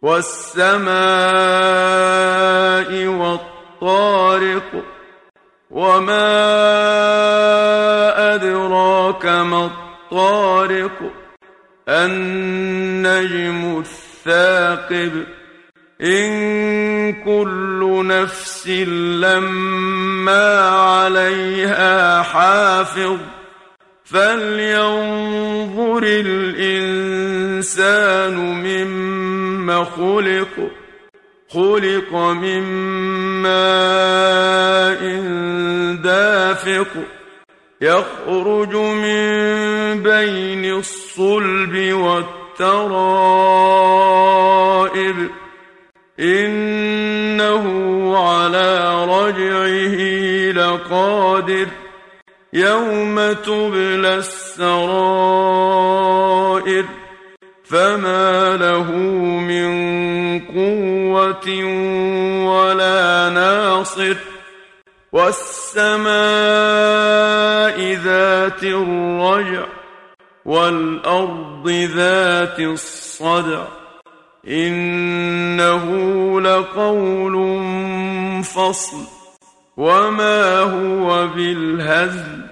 والسماء والطارق وما أدراك ما الطارق النجم الثاقب إن كل نفس لما عليها حافظ فلينظر الإنسان مما خلق من ماء دافق يخرج من بين الصلب والترائب إنه على رجعه لقادر يوم تبلى السرائر فما له من قوة ولا ناصر والسماء ذات الرجع والأرض ذات الصدع إنه لقول فصل وما هو بالهزل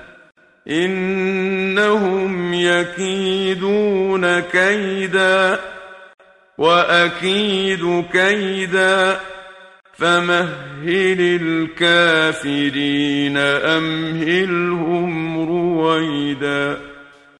إنهم يكيدون كيدا وأكيد كيدا فمهل الكافرين أمهلهم رويدا.